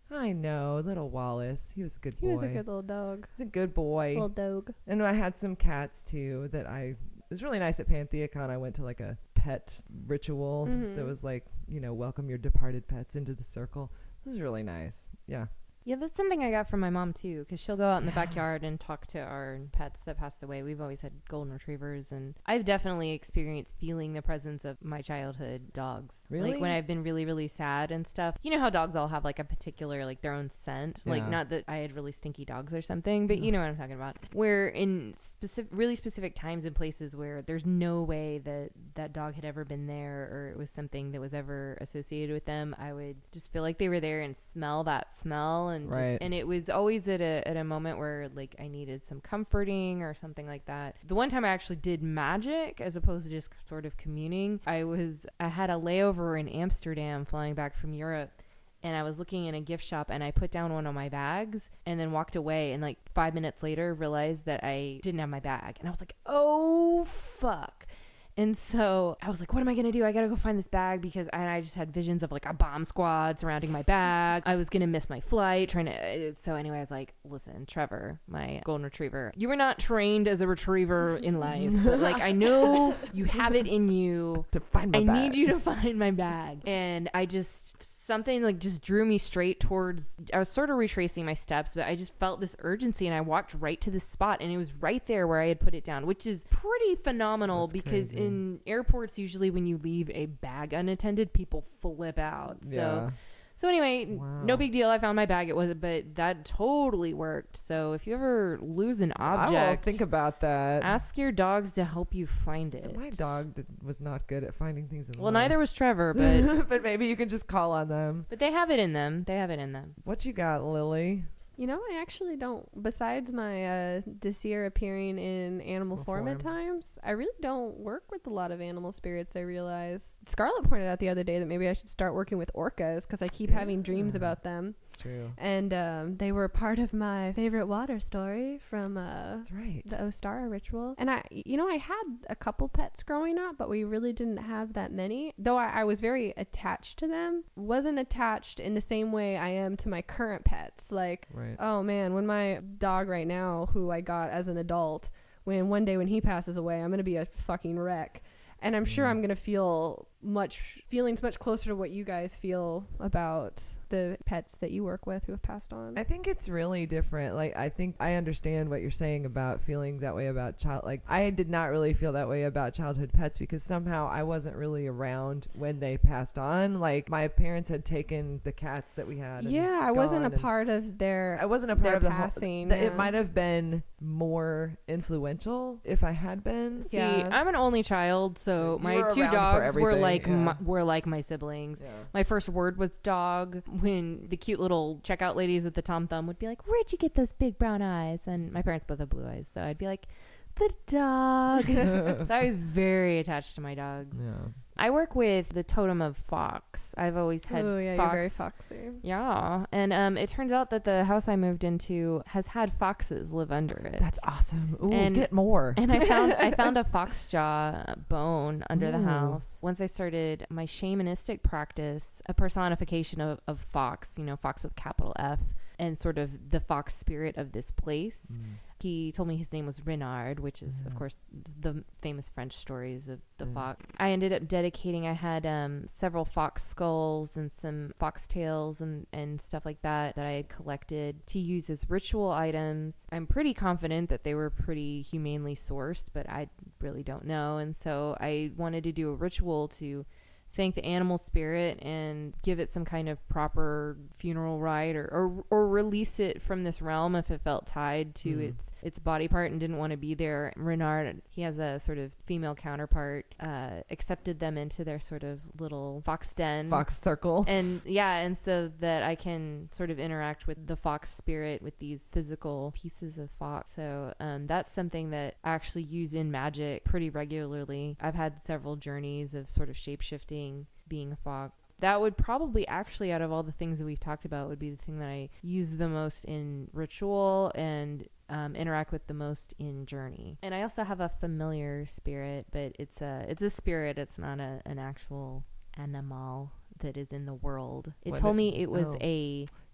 I know, little Wallace. He was a good boy. He was a good little dog. He's a good boy. Little dog. And I had some cats too that I. It was really nice at PantheaCon. I went to like a pet ritual Mhm. that was like, you know, welcome your departed pets into the circle. This was really nice. Yeah. Yeah, that's something I got from my mom too, because she'll go out in the backyard and talk to our pets that passed away. We've always had golden retrievers, and I've definitely experienced feeling the presence of my childhood dogs. Really? Like when I've been really, really sad and stuff. You know how dogs all have like a particular, like their own scent. Like Yeah. not that I had really stinky dogs or something, but you know what I'm talking about. Where in specific, really specific times and places where there's no way that that dog had ever been there, or it was something that was ever associated with them, I would just feel like they were there and smell that smell. And Right. just, and it was always at a at a moment where like I needed some comforting or something like that. The one time I actually did magic as opposed to just sort of communing, I was I had a layover in Amsterdam flying back from Europe, and I was looking in a gift shop, and I put down one of my bags and then walked away, and like five minutes later realized that I didn't have my bag, and I was like, oh fuck. And so I was like, what am I going to do? I got to go find this bag, because I, I just had visions of like a bomb squad surrounding my bag. I was going to miss my flight trying to. So anyway, I was like, listen, Trevor, my golden retriever, you were not trained as a retriever in life, but like, I know you have it in you To find my I bag. need you to find my bag. And I just, something like just drew me straight towards, I was sort of retracing my steps, but I just felt this urgency, and I walked right to this spot, and it was right there where I had put it down, which is pretty phenomenal. That's because crazy. in airports, usually when you leave a bag unattended, people flip out. So Yeah. So anyway, n- Wow. no big deal. I found my bag. It was, but that totally worked. So if you ever lose an object, I will think about that. ask your dogs to help you find it. My dog did, was not good at finding things in Well, life. neither was Trevor, but but maybe you can just call on them. but they have it in them. They have it in them. What you got, Lily? You know, I actually don't, besides my uh, Desir appearing in animal form at Form. times, I really don't work with a lot of animal spirits, I realize. Scarlett pointed out the other day that maybe I should start working with orcas, because I keep having dreams Yeah. about them. It's true. And um, they were part of my favorite water story from uh, That's right. the Ostara ritual. And I, you know, I had a couple pets growing up, but we really didn't have that many. Though I, I was very attached to them, wasn't attached in the same way I am to my current pets. Like, Right. oh man, when my dog right now, who I got as an adult, when one day when he passes away, I'm going to be a fucking wreck. And I'm sure Mm. I'm going to feel much feelings much closer to what you guys feel about the pets that you work with who have passed on. I think it's really different. Like, I think I understand what you're saying about feeling that way about child. Like, I did not really feel that way about childhood pets, because somehow I wasn't really around when they passed on. Like, my parents had taken the cats that we had. and yeah, I wasn't a gone, and part of their I wasn't a part their of the whole- passing. th- yeah. It might have been more influential if I had been. See, Yeah. I'm an only child, so, So you my were two around for dogs were everything, like yeah. my, were like my siblings. Yeah. My first word was dog. When the cute little checkout ladies at the Tom Thumb would be like, "Where'd you get those big brown eyes?" And my parents both have blue eyes, so I'd be like, "The dog." So I was very attached to my dogs. Yeah. I work with the totem of fox. I've always had Oh yeah, fox. you're very foxy. Yeah, and um, it turns out that the house I moved into has had foxes live under it. That's awesome. Ooh, And- get more. And I found I found a fox jaw bone under the Ooh. house. Once I started my shamanistic practice, a personification of, of fox, you know, fox with capital F, and sort of the fox spirit of this place. Mm. He told me his name was Renard, which is, of Yeah. course, the famous French stories of the Yeah. fox. I ended up dedicating, I had um, several fox skulls and some fox tails and, and stuff like that that I had collected to use as ritual items. I'm pretty confident that they were pretty humanely sourced, but I really don't know. And so I wanted to do a ritual to thank the animal spirit and give it some kind of proper funeral rite, or, or or release it from this realm if it felt tied to Mm. its its body part and didn't want to be there. Renard, he has a sort of female counterpart, uh, accepted them into their sort of little fox den. Fox circle. And yeah, and so that I can sort of interact with the fox spirit with these physical pieces of fox. So um, that's something that I actually use in magic pretty regularly. I've had several journeys of sort of shape-shifting, being a fox. That would probably actually, out of all the things that we've talked about, would be the thing that I use the most in ritual and um, interact with the most in journey. And I also have a familiar spirit, but it's a it's a spirit. It's not a, an actual animal that is in the world. It What told it- me it was oh. a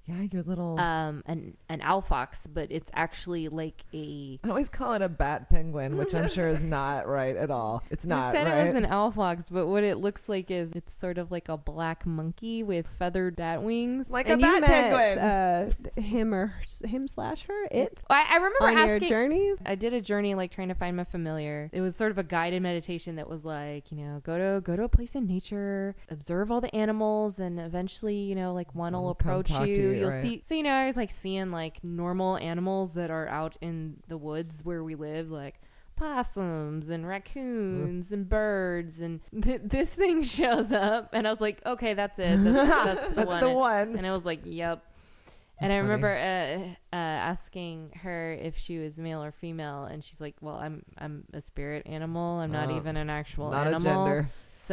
Yeah, your little. um an an owl fox, but it's actually like a. I always call it a bat penguin, which I'm sure is not right at all. It's not I said right. it was an owl fox, but what it looks like is it's sort of like a black monkey with feathered bat wings. like and a you bat met penguin. uh, him or her- him slash her it I, I remember on your asking. journeys. I did a journey like trying to find my familiar. It was sort of a guided meditation that was like, you know, go to go to a place in nature, observe all the animals, and eventually, you know, like one will They'll come approach talk to you. you, You'll right. see. So you know, I was like seeing like normal animals that are out in the woods where we live, like possums and raccoons and birds, and th- this thing shows up, and I was like, okay, that's it. That's, that's the That's one. the one. And I was like, yep. And That's I funny. remember uh, uh, asking her if she was male or female, and she's like, "Well, I'm I'm a spirit animal. I'm not Oh, even an actual Not animal. a gender.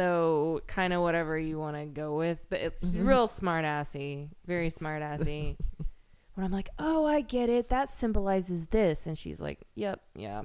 So kind of whatever you want to go with." But it's Mhm. real smart assy, very smart assy. When I'm like, "Oh, I get it. That symbolizes this," and she's like, "Yep, yeah,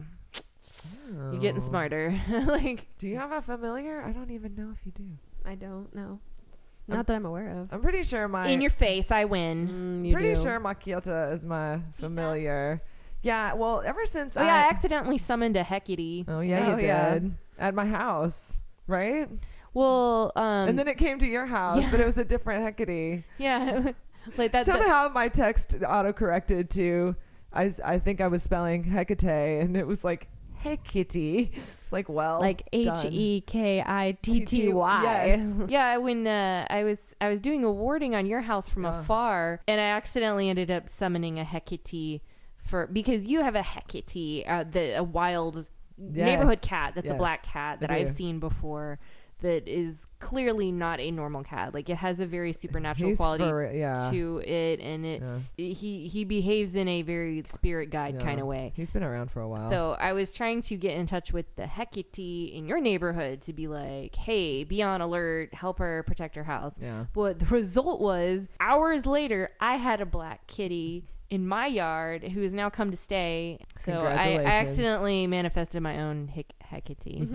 you're getting Oh. smarter." Like, Do you have a familiar? I don't even know if you do. I don't know. I'm- Not that I'm aware of. I'm pretty sure my. in your face, I win. Mm, you pretty do. sure my Kyoto is my familiar. Yeah. Well, ever since Oh yeah, I I. accidentally summoned a Hecate. Oh yeah, Oh, you did yeah. at my house, right? Well, um, and then it came to your house, yeah. but it was a different Hecate. yeah, like that. Somehow my text auto-corrected to, I, s- I think I was spelling Hecate, and it was like, hey, kitty. It's like, well, Like H done. E K I T T Y. Yes. Yeah, when uh, I was I was doing a warding on your house from Yeah. afar, and I accidentally ended up summoning a Hecate for because you have a Hecate, uh, the a wild neighborhood Yes, cat that's a yes, black cat that I I've do. seen before. That is clearly not a normal cat. Like it has a very supernatural He's quality for- yeah. to it, and it Yeah. he he behaves in a very spirit guide Yeah. kind of way. He's been around for a while. So I was trying to get in touch with the Hecate in your neighborhood to be like, hey, be on alert, help her protect her house. yeah. But the result was hours later, I had a black kitty in my yard who has now come to stay. So I, I Congratulations. accidentally manifested my own Hic- Hecate.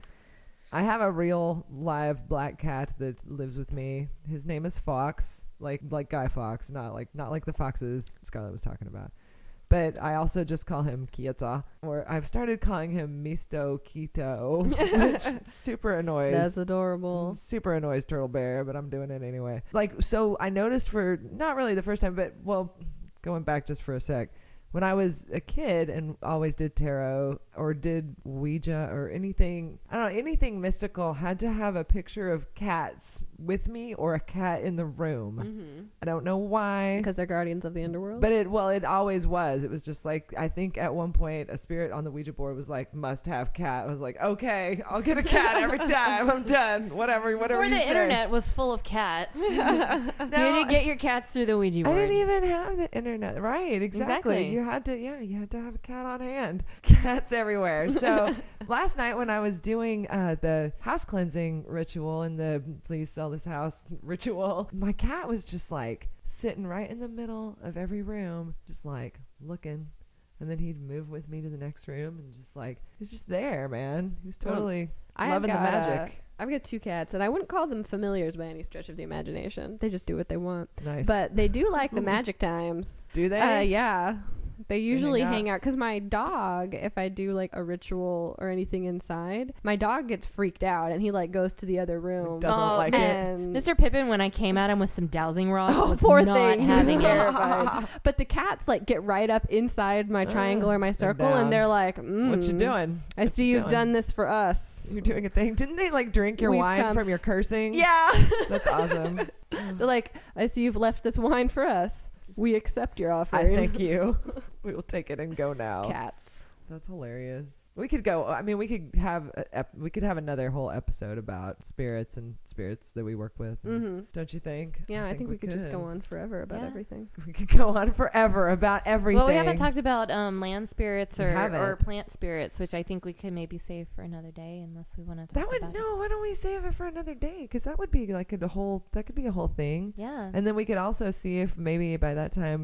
I have a real live black cat that lives with me. His name is Fox, like like Guy Fawkes, not like not like the foxes Scarlett was talking about. But I also just call him Kieta, or I've started calling him Misto Kito, which super annoys. That's adorable. Super annoys Turtle Bear, but I'm doing it anyway. Like, so I noticed for not really the first time, but well, going back just for a sec, when I was a kid and always did tarot or did Ouija or anything, I don't know, anything mystical had to have a picture of cats with me or a cat in the room. Mm-hmm. I don't know why. Because they're guardians of the underworld. But it, well, it always was. It was just like, I think at one point a spirit on the Ouija board was like, must have cat. I was like, okay, I'll get a cat every time. I'm done. Whatever, whatever Before you the say. internet was full of cats. No, you had to get your cats through the Ouija I board. didn't even have the internet. Right, exactly. Exactly. You had to, yeah, you had to have a cat on hand. Cats everywhere. So last night when I was doing uh, the house cleansing ritual and the please sell this house ritual, my cat was just like sitting right in the middle of every room, just like looking. And then he'd move with me to the next room and just like, he's just there, man. He's totally I loving have the got, magic. Uh, I've got two cats, and I wouldn't call them familiars by any stretch of the imagination. They just do what they want. Nice. But they do like the magic times. do they? Uh, yeah. They usually hang out. hang out because my dog, if I do like a ritual or anything inside, my dog gets freaked out and he like goes to the other room. Doesn't Oh, like it. and Mister Pippin, when I came at him with some dowsing rods, Oh, was poor not thing. having He's it. terrified. But the cats like get right up inside my triangle or my circle, down. and they're like, mm, What you doing? I What see you you've doing? done this for us. You're doing a thing. Didn't they like drink your We've wine come- from your cursing? Yeah. That's awesome. They're like, I see you've left this wine for us. We accept your I offering. thank you. We will take it and go now. Cats. That's hilarious. We could go. I mean, we could have a, ep- we could have another whole episode about spirits and spirits that we work with. Mm-hmm. Don't you think? Yeah, I, think, we could just go on forever about Yeah. everything. We could go on forever about everything. Well, we haven't talked about um, land spirits We or, haven't. or plant spirits, which I think we could maybe save for another day, unless we want to talk That would about no. Why don't we save it for another day? Because that would be like a whole. That could be a whole thing. it. Yeah. And then we could also see if maybe by that time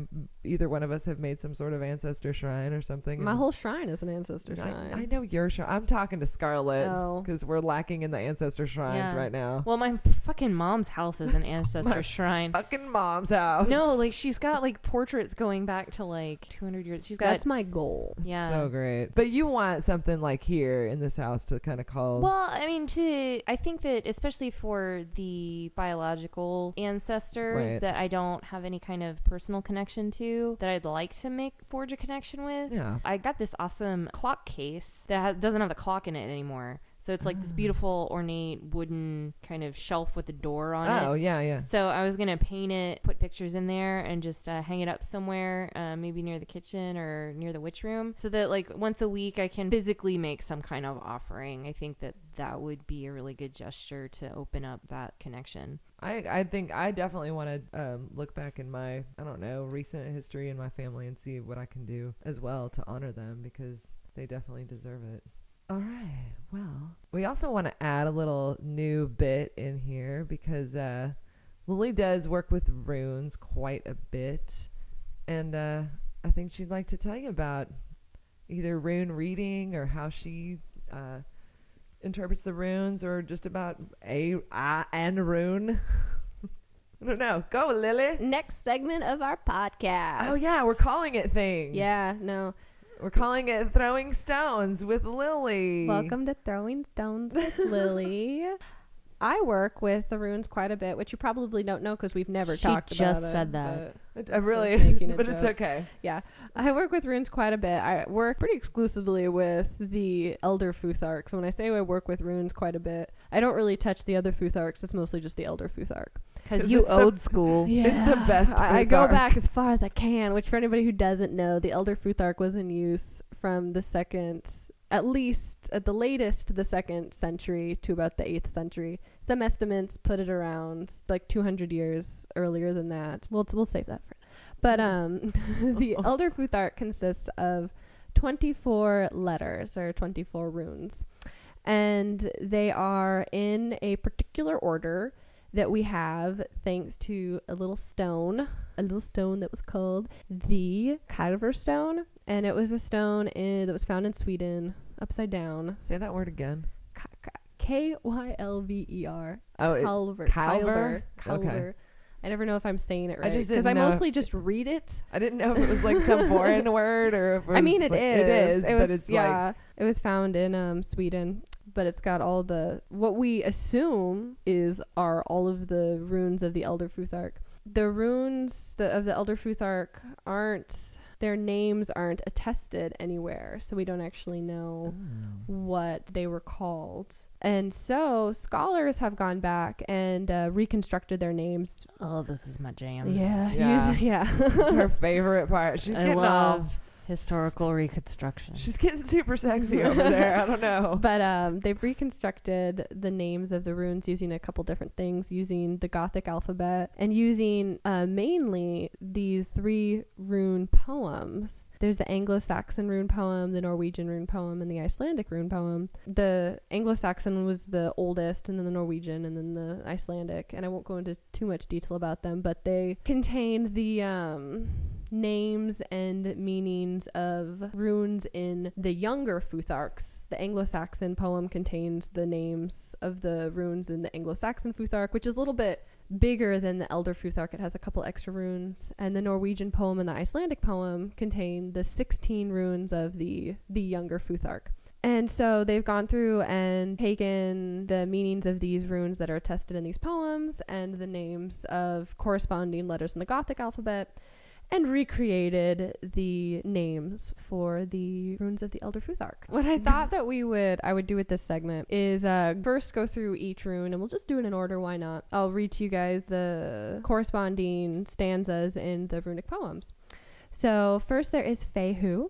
either one of us have made some sort of ancestor shrine or something. My and whole shrine is an ancestor I, shrine. I know your shrine. I'm talking to Scarlett Oh. because we're lacking in the ancestor shrines Yeah. right now. Well, my fucking mom's house is an ancestor My shrine. Fucking mom's house. No, like she's got like portraits going back to like two hundred years. She's got That's my goal. yeah. So great. But you want something like here in this house to kind of call. Well, I mean, to I think that especially for the biological ancestors Right. that I don't have any kind of personal connection to, that I'd like to make forge a connection with. Yeah. I got this awesome clock case that ha- doesn't have the clock in it anymore. So it's like this beautiful ornate wooden kind of shelf with a door on it. Oh, yeah, yeah. So I was gonna paint it, put pictures in there, and just uh, hang it up somewhere, uh, maybe near the kitchen or near the witch room, so that like once a week I can physically make some kind of offering. I think that that would be a really good gesture to open up that connection. I, I think I definitely want to um, look back in my, I don't know, recent history in my family and see what I can do as well to honor them because they definitely deserve it. All right. Well, we also want to add a little new bit in here because uh, Lily does work with runes quite a bit. And uh, I think she'd like to tell you about either rune reading or how she uh, interprets the runes or just about a, a and rune. I don't know. Go, Lily. Next segment of our podcast. Oh, yeah. We're calling it things. Yeah, no. We're calling it Throwing Stones with Lily. Welcome to Throwing Stones with Lily. I work with the runes quite a bit, which you probably don't know because we've never She talked just about it. said that. but- I really, making a but it's joke. okay. Yeah, I work with runes quite a bit. I work pretty exclusively with the Elder Futhark. So when I say I work with runes quite a bit, I don't really touch the other Futharks. It's mostly just the Elder Futhark. Because you it's the- old school. Yeah, It's the best I, I go Futhark. back as far as I can. Which, for anybody who doesn't know, the Elder Futhark was in use from the second, at least at the latest, the second century to about the eighth century. Some estimates put it around like two hundred years earlier than that. We'll we'll save that for. But um, the Elder Futhark consists of twenty-four letters or twenty-four runes, and they are in a particular order that we have thanks to a little stone, a little stone that was called the Kylver stone, and it was a stone in, that was found in Sweden, upside down. Say that word again. K Y L V E R. Oh, it, Kylver. Kylver? Kylver. Okay. I never know if I'm saying it I right just because didn't I know mostly just read it. I didn't know if it was like some foreign word or if it was I mean, it like, is. It is, It but was, it's yeah, like it was found in um, Sweden, but it's got all the what we assume is are all of the runes of the Elder Futhark. The runes the, of the Elder Futhark aren't. Their names aren't attested anywhere, so we don't actually know what they were called. And so scholars have gone back and uh, reconstructed their names. Oh, this is my jam. Yeah, Yeah. use- yeah. it's her favorite part. She's I getting love all, historical reconstruction. she's getting super sexy over there. I don't know. But um, they've reconstructed the names of the runes using a couple different things, using the Gothic alphabet and using uh, mainly these three rune poems. There's the Anglo-Saxon rune poem, the Norwegian rune poem, and the Icelandic rune poem. The Anglo-Saxon was the oldest, and then the Norwegian, and then the Icelandic. And I won't go into too much detail about them, but they contain the um, names and meanings of runes in the younger Futharks. The Anglo-Saxon poem contains the names of the runes in the Anglo-Saxon Futhark, which is a little bit bigger than the Elder Futhark. It has a couple extra runes. And the Norwegian poem and the Icelandic poem contain the sixteen runes of the the younger Futhark. And so they've gone through and taken the meanings of these runes that are attested in these poems and the names of corresponding letters in the Gothic alphabet and recreated the names for the runes of the Elder Futhark. What I thought that we would, I would do with this segment is uh, first go through each rune, and we'll just do it in order, why not? I'll read to you guys the corresponding stanzas in the runic poems. So first there is Fehu,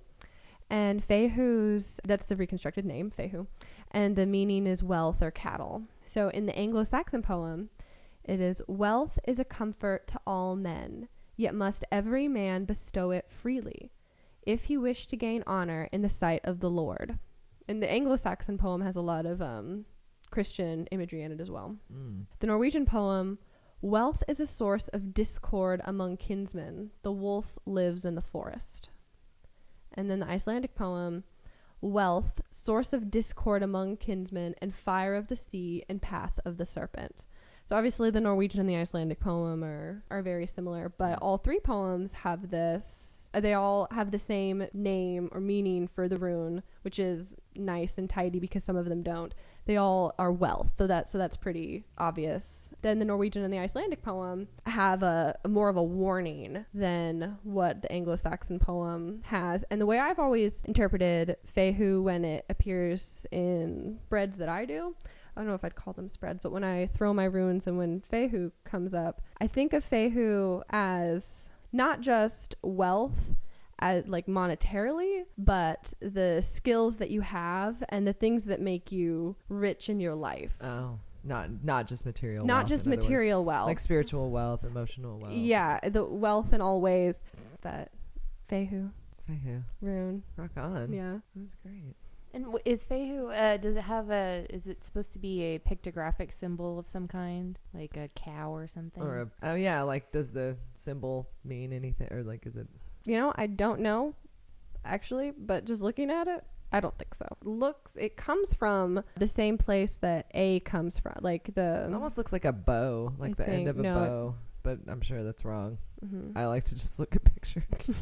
and Fehu's, that's the reconstructed name, Fehu, and the meaning is wealth or cattle. So in the Anglo-Saxon poem, it is, wealth is a comfort to all men, yet must every man bestow it freely, if he wish to gain honor in the sight of the Lord. And the Anglo-Saxon poem has a lot of um, Christian imagery in it as well. Mm. The Norwegian poem, Wealth is a source of discord among kinsmen. The wolf lives in the forest. And then the Icelandic poem, wealth, source of discord among kinsmen, and fire of the sea, and path of the serpent. So obviously the Norwegian and the Icelandic poem are, are very similar, but all three poems have this, they all have the same name or meaning for the rune, which is nice and tidy because some of them don't. They all are wealth, so that so that's pretty obvious. Then the Norwegian and the Icelandic poem have a, a more of a warning than what the Anglo-Saxon poem has. And the way I've always interpreted Fehu when it appears in spreads that I do, I don't know if I'd call them spreads, but when I throw my runes and when Fehu comes up, I think of Fehu as not just wealth, as like monetarily, but the skills that you have and the things that make you rich in your life. Oh, not not just material Not wealth, just in other words. material wealth. Like spiritual wealth, emotional wealth. Yeah, the wealth in all ways. But Fehu Fehu. rune. Rock on. Yeah. That was great. And w- is Fehu, uh, does it have a, is it supposed to be a pictographic symbol of some kind? Like a cow or something? Or a, oh yeah, like does the symbol mean anything, or like is it? You know, I don't know actually, but just looking at it, I don't think so. Looks, it comes from the same place that A comes from, like the. It almost looks like a bow, like I the end think- of a no, it- bow, but I'm sure that's wrong. Mhm. I like to just look at pictures.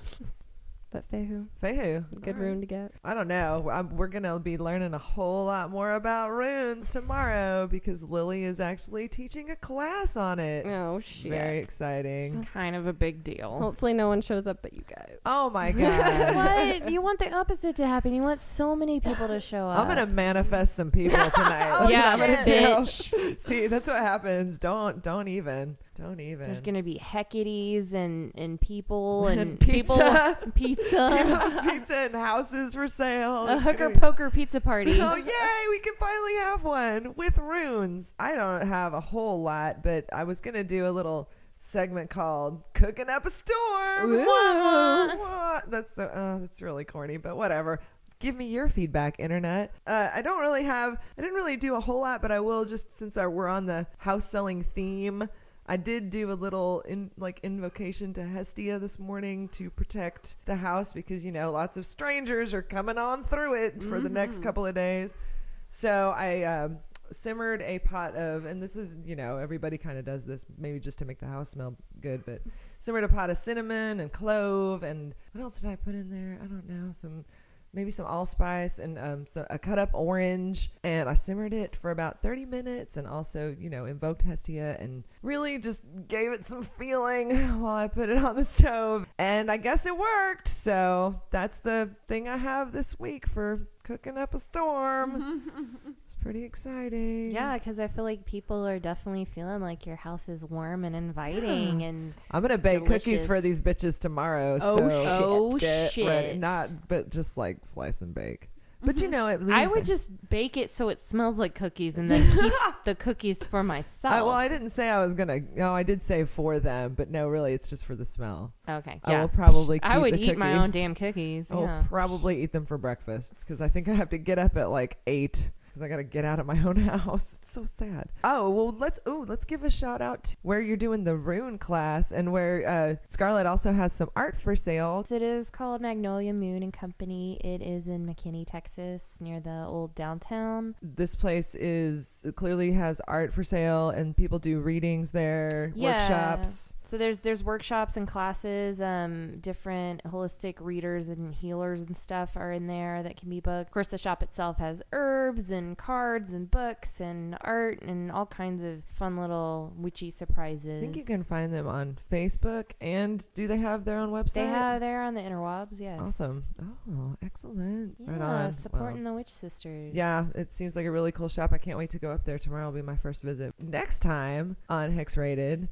But Fehu, Fehu. good All right. rune to get. I don't know. I'm, we're going to be learning a whole lot more about runes tomorrow because Lily is actually teaching a class on it. Oh shit! Very exciting. It's kind of a big deal. Hopefully, no one shows up but you guys. Oh my God. What? You want the opposite to happen. You want so many people to show up. I'm going to manifest some people tonight. Oh, That's yeah, what I'm gonna bitch. do. See, that's what happens. Don't, don't even. Don't even. There's going to be Hecates and, and people and, And people. pizza. Pizza. Pizza and houses for sale. A It's hooker gonna be- poker pizza party. Oh, yay. We can finally have one with runes. I don't have a whole lot, but I was going to do a little segment called Cooking Up a Storm. Ooh. Wah, wah. That's so, uh, that's really corny, but whatever. Give me your feedback, internet. Uh, I don't really have, I didn't really do a whole lot, but I will just since our, we're on the house selling theme. I did do a little in like invocation to Hestia this morning to protect the house because, you know, lots of strangers are coming on through it for the next couple of days. So I um, simmered a pot of, and this is, you know, everybody kind of does this maybe just to make the house smell good, but simmered a pot of cinnamon and clove and what else did I put in there? I don't know. Some maybe some allspice and um, so a cut up orange, and I simmered it for about thirty minutes and also, you know, invoked Hestia and really just gave it some feeling while I put it on the stove. And I guess it worked. So that's the thing I have this week for cooking up a storm. It's pretty exciting. Yeah, because I feel like people are definitely feeling like your house is warm and inviting. Yeah. And I'm gonna bake cookies delicious. for these bitches tomorrow. Oh, so shit. Oh, get shit. ready. Not, but just like slice and bake. But you know, it leaves I would the- just bake it so it smells like cookies and then keep the cookies for myself. I, well, I didn't say I was gonna. No, I did say for them, but no, really, it's just for the smell. okay, I yeah. will probably. Keep I would the eat my own cookies. damn cookies. I'll Yeah. probably eat them for breakfast because I think I have to get up at like eight because I gotta get out of my own house. It's so sad. Oh well, let's. Oh, let's give a shout out to where you're doing the rune class and where uh, Scarlett also has some art for sale. It is called Magnolia Moon and Company. It is in McKinney, Texas, near the old downtown. This place is clearly has art for sale and people do readings there, Yeah. workshops. So there's there's workshops and classes. Um, different holistic readers and healers and stuff are in there that can be booked. Of course, the shop itself has herbs and cards and books and art and all kinds of fun little witchy surprises. I think you can find them on Facebook. And do they have their own website? They have they're on the interwebs. Yes. Awesome. Oh, excellent. Yeah, Right on. supporting Wow. the Witch Sisters. Yeah, it seems like a really cool shop. I can't wait to go up there tomorrow. Will be my first visit. Next time on Hex Rated,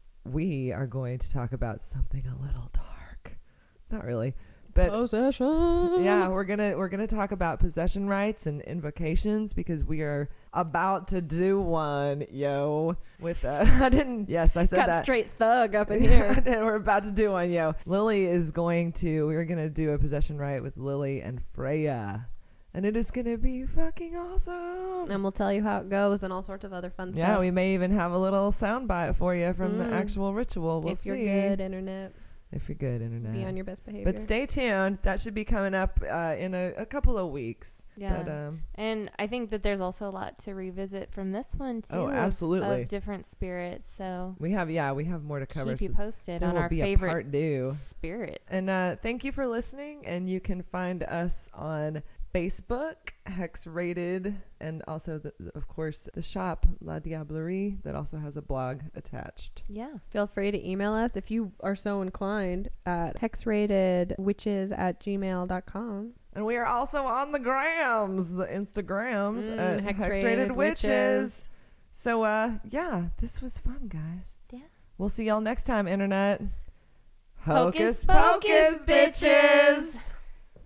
we are going to talk about something a little dark. Not really, but Possession. yeah, we're gonna we're gonna talk about possession rights and invocations because we are about to do one, yo. With uh, I didn't. Yes, I said Got that. straight thug up in here. And we're about to do one, yo. Lily is going to. We're gonna do a possession right with Lily and Freya. And it is going to be fucking awesome. And we'll tell you how it goes and all sorts of other fun Yeah, stuff. we may even have a little soundbite for you from Mm. the actual ritual. We'll if see. you're good, internet, If you're good, internet. be on your best behavior. But stay tuned. That should be coming up uh, in a, a couple of weeks. Yeah. But, um, And I think that there's also a lot to revisit from this one too. Oh, of- absolutely. Of, different spirits. So we have, yeah, we have more to cover. keep you so posted there on will our be a favorite part due. spirit. And uh, thank you for listening. And you can find us on Facebook, Hex Rated, and also, the, of course, the shop, La Diablerie, that also has a blog attached. Yeah. Feel free to email us if you are so inclined at hexratedwitches at gmail dot com. And we are also on the grams, the Instagrams, Mm, at Hex Hex Rated Rated Witches. Witches. So, uh, yeah, this was fun, guys. Yeah. We'll see y'all next time, Internet. Hocus pocus, bitches.